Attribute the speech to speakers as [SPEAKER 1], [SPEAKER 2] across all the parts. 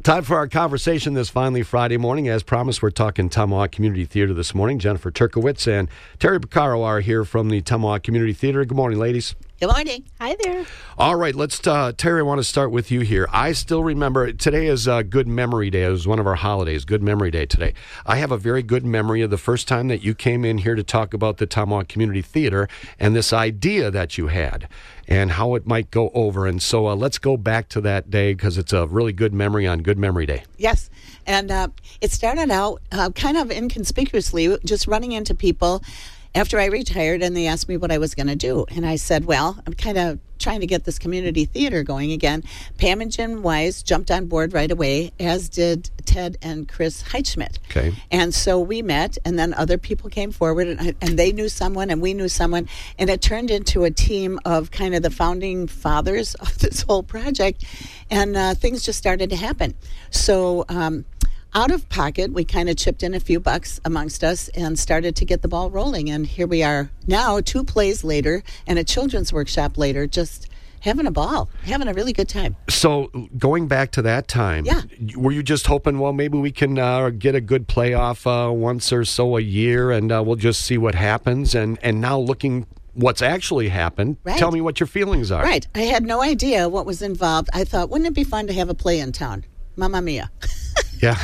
[SPEAKER 1] Time for our conversation this finally Friday morning. As promised, we're talking Tomahawk Community Theater this morning. Jennifer Turkowitz and Terry Beccaro are here from the Tomahawk Community Theater. Good morning, ladies.
[SPEAKER 2] Good morning.
[SPEAKER 3] Hi there.
[SPEAKER 1] All right, Terry, I want to start with you here. I still remember, today is Good Memory Day. It was one of our holidays, Good Memory Day today. I have a very good memory of the first time that you came in here to talk about the Tomahawk Community Theater and this idea that you had and how it might go over. And so let's go back to that day because it's a really good memory on Good Memory Day.
[SPEAKER 2] Yes, and it started out kind of inconspicuously, just running into people after I retired, and they asked me what I was going to do. And I said, well, I'm kind of trying to get this community theater going again. Pam and Jim Wise jumped on board right away, as did Ted and Chris Heitschmidt.
[SPEAKER 1] Okay.
[SPEAKER 2] And so we met, and then other people came forward, and they knew someone, and we knew someone, and it turned into a team of kind of the founding fathers of this whole project, and things just started to happen. So out of pocket, we kind of chipped in a few bucks amongst us and started to get the ball rolling. And here we are now, 2 plays later and a children's workshop later, just having a ball, having a really good time.
[SPEAKER 1] So going back to that time, were you just hoping, well, maybe we can get a good playoff once or so a year and we'll just see what happens? And now looking what's actually happened,
[SPEAKER 2] right.
[SPEAKER 1] Tell me what your feelings are.
[SPEAKER 2] Right. I had no idea what was involved. I thought, wouldn't it be fun to have a play in town? Mamma mia.
[SPEAKER 1] Yeah.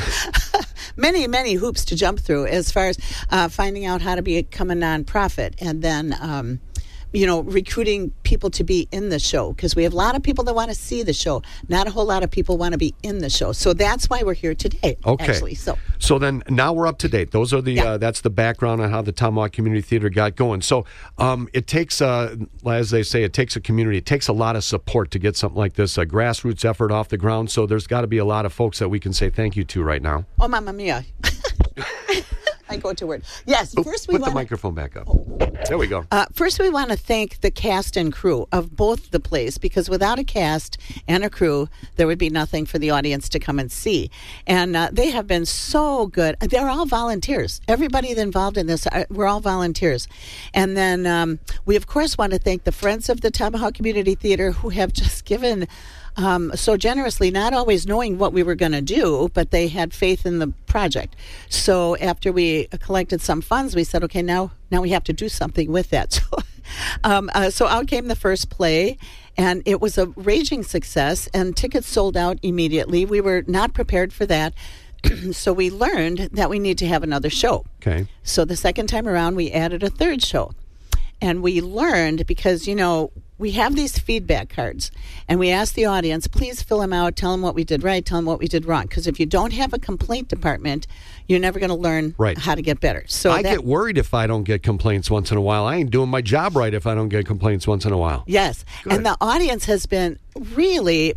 [SPEAKER 2] Many hoops to jump through as far as finding out how to become a nonprofit and then, recruiting people to be in the show because we have a lot of people that want to see the show. Not a whole lot of people want to be in the show. So that's why we're here today, actually.
[SPEAKER 1] So then now we're up to date. Those are the that's the background on how the Tomahawk Community Theater got going. So it takes, as they say, it takes a community. It takes a lot of support to get something like this, a grassroots effort off the ground. So there's got to be a lot of folks that we can say thank you to right now.
[SPEAKER 2] Oh, mamma mia. I go to word. Yes, first we
[SPEAKER 1] put the microphone back up. There we go.
[SPEAKER 2] First, we want to thank the cast and crew of both the plays because without a cast and a crew, there would be nothing for the audience to come and see. And they have been so good. They're all volunteers. Everybody involved in this, we're all volunteers. And then we, of course, want to thank the Friends of the Tomahawk Community Theater who have just given so generously, not always knowing what we were going to do, but they had faith in the project. So after we collected some funds, we said, okay, now we have to do something with that. So out came the first play, and it was a raging success, and tickets sold out immediately. We were not prepared for that. So we learned that we need to have another show.
[SPEAKER 1] Okay.
[SPEAKER 2] So the second time around, we added a third show. And we learned because, we have these feedback cards, and we ask the audience, please fill them out, tell them what we did right, tell them what we did wrong. Because if you don't have a complaint department, you're never going to learn how to get better. So
[SPEAKER 1] I get worried if I don't get complaints once in a while. I ain't doing my job right if I don't get complaints once in a while.
[SPEAKER 2] Yes. Good. And the audience has been really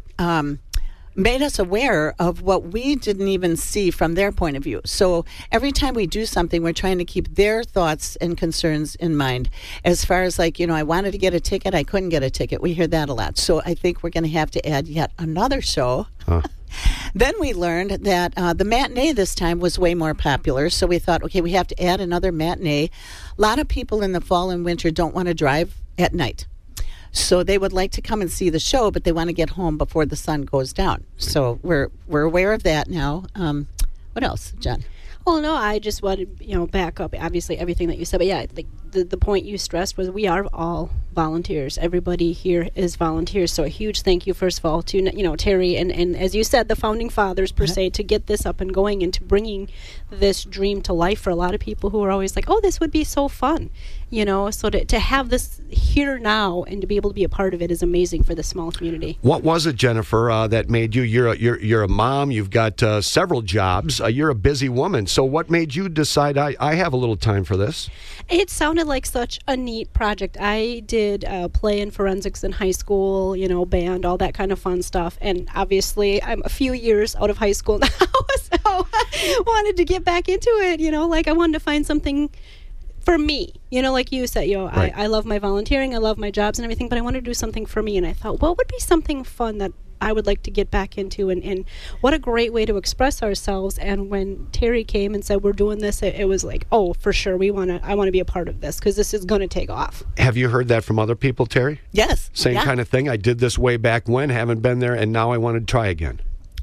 [SPEAKER 2] made us aware of what we didn't even see from their point of view. So every time we do something, we're trying to keep their thoughts and concerns in mind. As far as I wanted to get a ticket, I couldn't get a ticket. We hear that a lot. So I think we're going to have to add yet another show. Then we learned that the matinee this time was way more popular. So we thought, okay, we have to add another matinee. A lot of people in the fall and winter don't want to drive at night. So they would like to come and see the show, but they want to get home before the sun goes down. So we're aware of that now. What else, John?
[SPEAKER 3] Well, no, I just wanted back up obviously everything that you said, but yeah, the point you stressed was we are all volunteers. Everybody here is volunteers. So a huge thank you, first of all, to Terry and as you said, the founding fathers per se, to get this up and going and to bringing this dream to life for a lot of people who are always like, oh, this would be so fun. So to have this here now and to be able to be a part of it is amazing for the small community.
[SPEAKER 1] What was it, Jennifer, that made you? You're a mom. You've got several jobs. You're a busy woman. So what made you decide I have a little time for this?
[SPEAKER 3] It sounded like such a neat project. I did play in forensics in high school, band, all that kind of fun stuff. And obviously, I'm a few years out of high school now, so I wanted to get back into it. I wanted to find something for me, like you said, right. I love my volunteering, I love my jobs and everything, but I want to do something for me. And I thought, what would be something fun that I would like to get back into? And what a great way to express ourselves. And when Terry came and said, we're doing this, it was like, oh, for sure, I want to be a part of this because this is going to take off.
[SPEAKER 1] Have you heard that from other people, Terry?
[SPEAKER 2] Yes.
[SPEAKER 1] Same kind of thing. I did this way back when, haven't been there, and now I want to try again.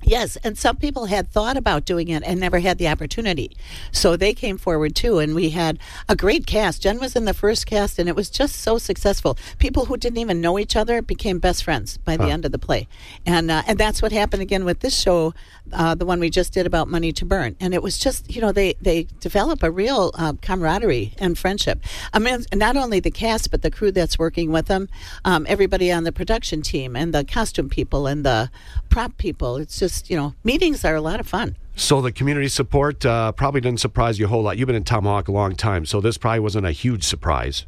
[SPEAKER 2] Yes, and some people had thought about doing it and never had the opportunity. So they came forward too, and we had a great cast. Jen was in the first cast, and it was just so successful. People who didn't even know each other became best friends by the end of the play. And that's what happened again with this show, the one we just did about Money to Burn. And it was just, they develop a real camaraderie and friendship. I mean, not only the cast, but the crew that's working with them, everybody on the production team and the costume people and the prop people. It's just, meetings are a lot of fun.
[SPEAKER 1] So the community support probably didn't surprise you a whole lot. You've been in Tomahawk a long time, so this probably wasn't a huge surprise.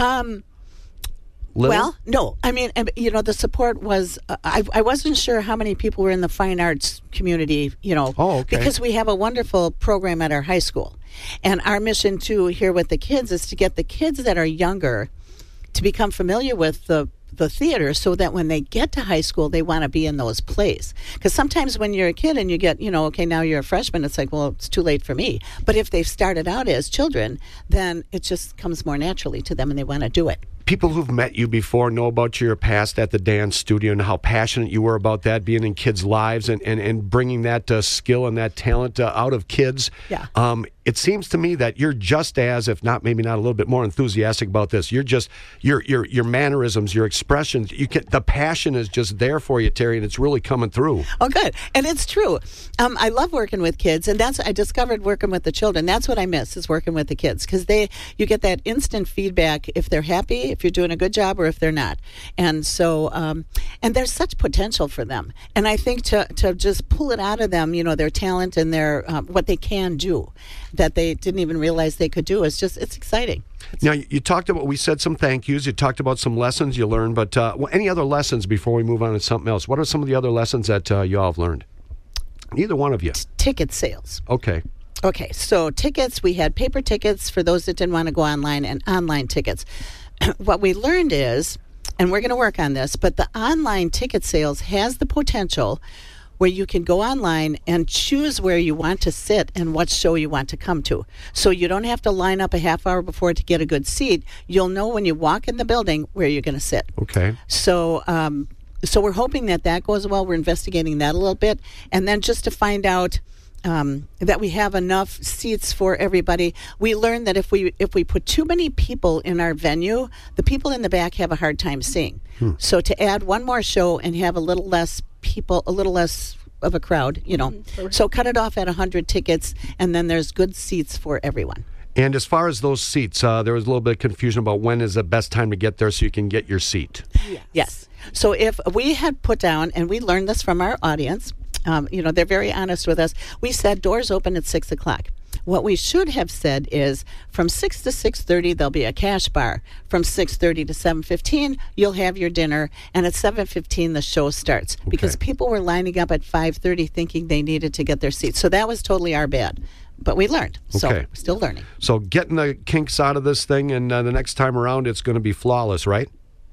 [SPEAKER 2] Well, no. I mean, the support was, I wasn't sure how many people were in the fine arts community,
[SPEAKER 1] Oh, okay.
[SPEAKER 2] because we have a wonderful program at our high school. And our mission, too, here with the kids is to get the kids that are younger to become familiar with the theater so that when they get to high school, they want to be in those plays. Because sometimes when you're a kid and you get, okay, now you're a freshman, it's like, well, it's too late for me. But if they've started out as children, then it just comes more naturally to them and they want to do it.
[SPEAKER 1] People who've met you before know about your past at the dance studio and how passionate you were about that, being in kids' lives and bringing that skill and that talent out of kids.
[SPEAKER 2] Yeah.
[SPEAKER 1] It seems to me that you're just as, if not, maybe not a little bit more enthusiastic about this. You're just, your mannerisms, your expressions, the passion is just there for you, Terry, and it's really coming through.
[SPEAKER 2] Oh, good. And it's true. I love working with kids, and I discovered working with the children. That's what I miss, is working with the kids, because you get that instant feedback if they're happy, if you're doing a good job, or if they're not. And so, and there's such potential for them. And I think to just pull it out of them, their talent and their what they can do, that they didn't even realize they could do, it's exciting.
[SPEAKER 1] Now, you talked about, we said some thank yous, you talked about some lessons you learned, but any other lessons before we move on to something else? What are some of the other lessons that you all have learned? Neither one of you.
[SPEAKER 2] Ticket sales.
[SPEAKER 1] Okay,
[SPEAKER 2] so tickets, we had paper tickets for those that didn't want to go online, and online tickets. What we learned is, and we're going to work on this, but the online ticket sales has the potential where you can go online and choose where you want to sit and what show you want to come to. So you don't have to line up a half hour before to get a good seat. You'll know when you walk in the building where you're going to sit.
[SPEAKER 1] Okay.
[SPEAKER 2] So we're hoping that goes well. We're investigating that a little bit. And then just to find out that we have enough seats for everybody. We learned that if we put too many people in our venue, the people in the back have a hard time seeing. So to add one more show and have a little less people, a little less of a crowd, So cut it off at 100 tickets, and then there's good seats for everyone.
[SPEAKER 1] And as far as those seats, there was a little bit of confusion about when is the best time to get there so you can get your seat.
[SPEAKER 2] Yes. So if we had put down, and we learned this from our audience, they're very honest with us. We said doors open at 6 o'clock. What we should have said is from 6 to 6:30, there'll be a cash bar. From 6:30 to 7:15, you'll have your dinner. And at 7:15, the show starts. Okay. Because people were lining up at 5:30 thinking they needed to get their seats. So that was totally our bad. But we learned. So we're still learning.
[SPEAKER 1] So getting the kinks out of this thing, and the next time around, it's going to be flawless, right?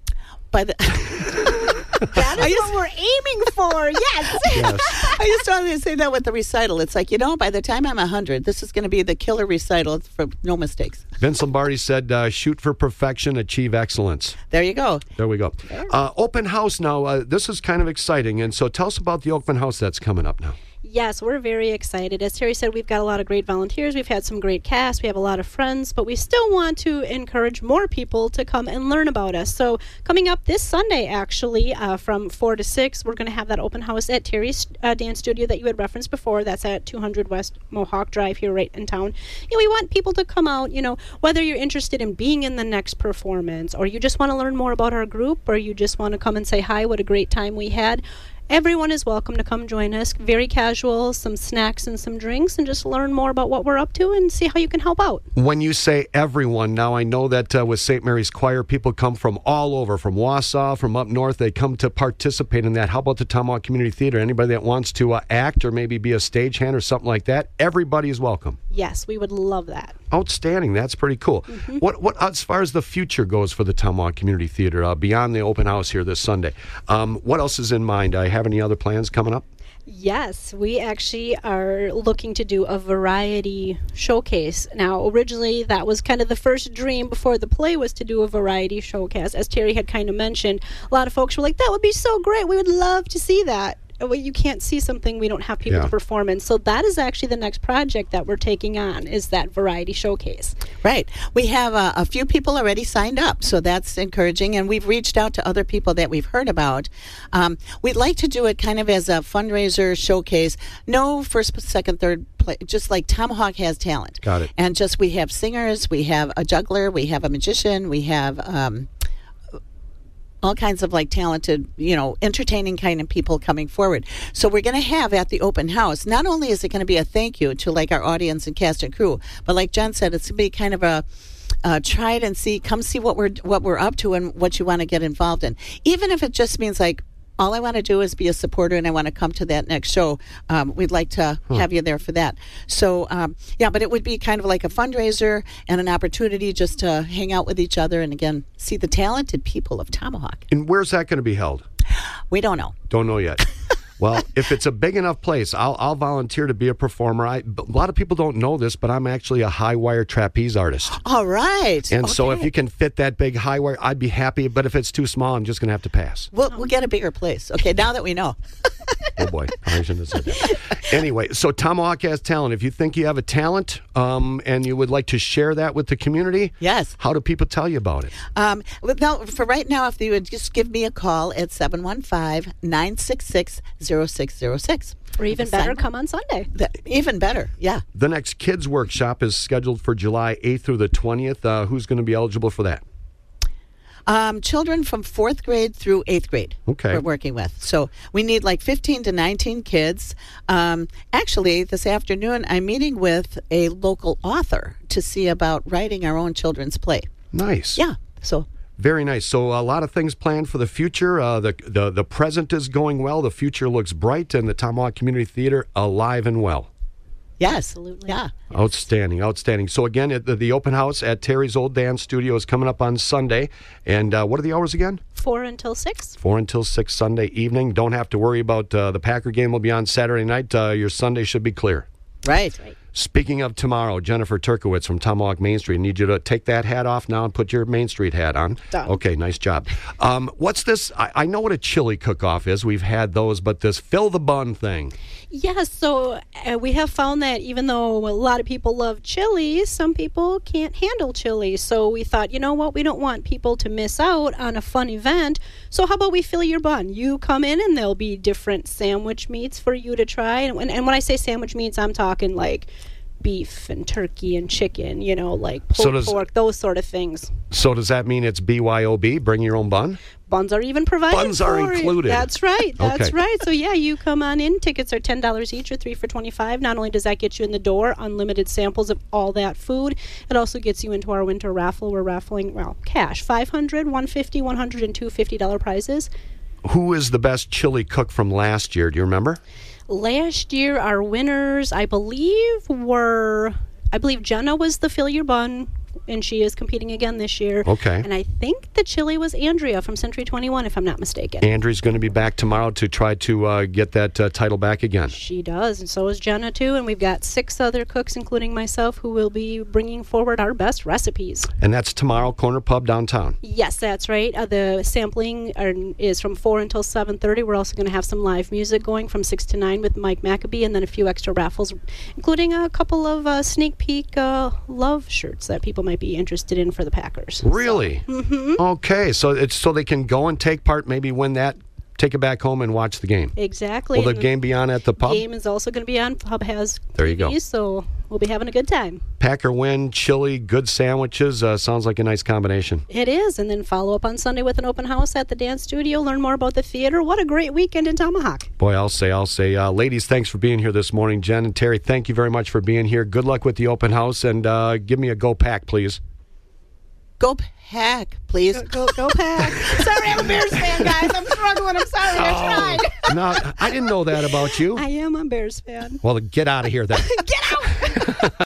[SPEAKER 3] That is what we're aiming for, yes.
[SPEAKER 2] I just wanted to say that with the recital. It's like, by the time I'm 100, this is going to be the killer recital for no mistakes.
[SPEAKER 1] Vince Lombardi said, shoot for perfection, achieve excellence.
[SPEAKER 2] There you go.
[SPEAKER 1] There we go. Open house now. This is kind of exciting. And so tell us about the open house that's coming up now.
[SPEAKER 3] Yes, we're very excited. As Terry said, we've got a lot of great volunteers. We've had some great cast. We have a lot of friends, but we still want to encourage more people to come and learn about us. So coming up this Sunday, actually, from 4 to 6, we're going to have that open house at Terry's Dance Studio that you had referenced before. That's at 200 West Mohawk Drive here right in town. We want people to come out, whether you're interested in being in the next performance, or you just want to learn more about our group, or you just want to come and say hi, what a great time we had. Everyone is welcome to come join us. Very casual, some snacks and some drinks, and just learn more about what we're up to and see how you can help out.
[SPEAKER 1] When you say everyone, now I know that with St. Mary's Choir, people come from all over, from Wausau, from up north. They come to participate in that. How about the Tomahawk Community Theater? Anybody that wants to act or maybe be a stagehand or something like that, everybody is welcome.
[SPEAKER 3] Yes, we would love that.
[SPEAKER 1] Outstanding. That's pretty cool. Mm-hmm. What as far as the future goes for the Tomahawk Community Theater, beyond the open house here this Sunday, what else is in mind? Have any other plans coming up?
[SPEAKER 3] Yes, we actually are looking to do a variety showcase. Now, originally, that was kind of the first dream before the play, was to do a variety showcase. As Terry had kind of mentioned, a lot of folks were like, that would be so great. We would love to see that. you can't see something we don't have people
[SPEAKER 1] Yeah.
[SPEAKER 3] to perform in. So that is actually the next project that we're taking on, is that variety showcase.
[SPEAKER 2] Right. We have a few people already signed up, so that's encouraging. And we've reached out to other people that we've heard about. We'd like to do it kind of as a fundraiser showcase. No first, second, third place, just like Tomahawk has talent.
[SPEAKER 1] Got it.
[SPEAKER 2] And just we have singers, we have a juggler, we have a magician, we have all kinds of like talented, entertaining kind of people coming forward. So we're going to have at the open house, not only is it going to be a thank you to like our audience and cast and crew, but like Jen said, it's going to be kind of a try it and see, come see what we're up to and what you want to get involved in. Even if it just means like, all I want to do is be a supporter and I want to come to that next show. We'd like to have you there for that. So, but it would be kind of like a fundraiser and an opportunity just to hang out with each other and, again, see the talented people of Tomahawk.
[SPEAKER 1] And where's that going to be held?
[SPEAKER 2] We don't know.
[SPEAKER 1] Don't know yet. Well, if it's a big enough place, I'll volunteer to be a performer. A lot of people don't know this, but I'm actually a high wire trapeze artist.
[SPEAKER 2] All right.
[SPEAKER 1] And so if
[SPEAKER 2] Okay.
[SPEAKER 1] you can fit that big high wire, I'd be happy. But if it's too small, I'm just going to have to pass.
[SPEAKER 2] We'll get a bigger place. Okay, now that we know.
[SPEAKER 1] Oh, boy. I shouldn't have said that. Anyway, so Tomahawk has talent. If you think you have a talent and you would like to share that with the community,
[SPEAKER 2] Yes.
[SPEAKER 1] how do people tell you about it?
[SPEAKER 2] For right now, if you would just give me a call at 715-966-0606.
[SPEAKER 3] Or even better, come on Sunday.
[SPEAKER 2] Even better, yeah.
[SPEAKER 1] The next kids workshop is scheduled for July 8th through the 20th. Who's going to be eligible for that?
[SPEAKER 2] Children from 4th grade through 8th grade
[SPEAKER 1] Okay.
[SPEAKER 2] we're working with. So we need like 15 to 19 kids. Actually, this afternoon, I'm meeting with a local author to see about writing our own children's play.
[SPEAKER 1] Nice.
[SPEAKER 2] Yeah, so
[SPEAKER 1] Very nice. So a lot of things planned for the future. The present is going well. The future looks bright, and the Tomahawk Community Theater alive and well.
[SPEAKER 2] yes.
[SPEAKER 3] Absolutely.
[SPEAKER 2] Yeah.
[SPEAKER 1] Outstanding, outstanding. So again, the open house at Terry's Old Dance Studio is coming up on Sunday. And what are the hours again?
[SPEAKER 3] 4 until 6.
[SPEAKER 1] 4 until 6 Sunday evening. Don't have to worry about the Packer game will be on Saturday night. Your Sunday should be clear.
[SPEAKER 2] Right.
[SPEAKER 1] Speaking of tomorrow, Jennifer Turkowitz from Tomahawk Main Street. I need you to take that hat off now and put your Main Street hat on.
[SPEAKER 3] Done.
[SPEAKER 1] Okay, nice job. What's this? I know what a chili cook-off is. We've had those, but this fill the bun thing.
[SPEAKER 3] Yes, so we have found that even though a lot of people love chili, some people can't handle chili. So we thought, you know what, we don't want people to miss out on a fun event. So how about we fill your bun? You come in and there'll be different sandwich meats for you to try. And when I say sandwich meats, I'm talking like beef and turkey and chicken, like pork, those sort of things.
[SPEAKER 1] So does that mean it's BYOB, bring your own bun?
[SPEAKER 3] Buns are even provided.
[SPEAKER 1] Buns are
[SPEAKER 3] for it.
[SPEAKER 1] included.
[SPEAKER 3] That's right. That's
[SPEAKER 1] Okay.
[SPEAKER 3] right. So yeah, you come on in. Tickets are $10 each, or 3 for $25. Not only does that get you in the door, unlimited samples of all that food, it also gets you into our winter raffle. We're raffling cash, $500, $150, $100, and $250 prizes.
[SPEAKER 1] Who is the best chili cook from last year? Do you remember?
[SPEAKER 3] Last year, our winners, I believe Jenna was the Fill Your Bun, and she is competing again this year.
[SPEAKER 1] Okay.
[SPEAKER 3] And I think the chili was Andrea from Century 21, if I'm not mistaken.
[SPEAKER 1] Andrew's going to be back tomorrow to try to get that title back again.
[SPEAKER 3] She does, and so is Jenna too. And we've got 6 other cooks, including myself, who will be bringing forward our best recipes.
[SPEAKER 1] And that's tomorrow, Corner Pub downtown.
[SPEAKER 3] Yes, that's right. The sampling is from 4 until 7:30. We're also going to have some live music going from 6 to 9 with Mike Maccabee, and then a few extra raffles, including a couple of sneak peek love shirts that people might be interested in for the Packers.
[SPEAKER 1] Really? Okay, so it's so they can go and take part, maybe win that, take it back home and watch the game.
[SPEAKER 3] Exactly.
[SPEAKER 1] Will the
[SPEAKER 3] And
[SPEAKER 1] game be on at the pub?
[SPEAKER 3] game is also going to be on. Pub has
[SPEAKER 1] There you
[SPEAKER 3] TV,
[SPEAKER 1] go.
[SPEAKER 3] so we'll be having a good time.
[SPEAKER 1] Packer win, chili, good sandwiches. Sounds like a nice combination.
[SPEAKER 3] It is, and then follow up on Sunday with an open house at the dance studio. Learn more about the theater. What a great weekend in Tomahawk.
[SPEAKER 1] Boy, I'll say. Ladies, thanks for being here this morning. Jen and Terry, thank you very much for being here. Good luck with the open house, and give me a go Pack, please.
[SPEAKER 2] Go Pack, please.
[SPEAKER 3] Go Pack. Sorry, I'm a Bears fan, guys. I'm struggling. I'm sorry. I tried.
[SPEAKER 1] No, I didn't know that about you.
[SPEAKER 3] I am a Bears fan.
[SPEAKER 1] Well, get out of here then.
[SPEAKER 3] Get out!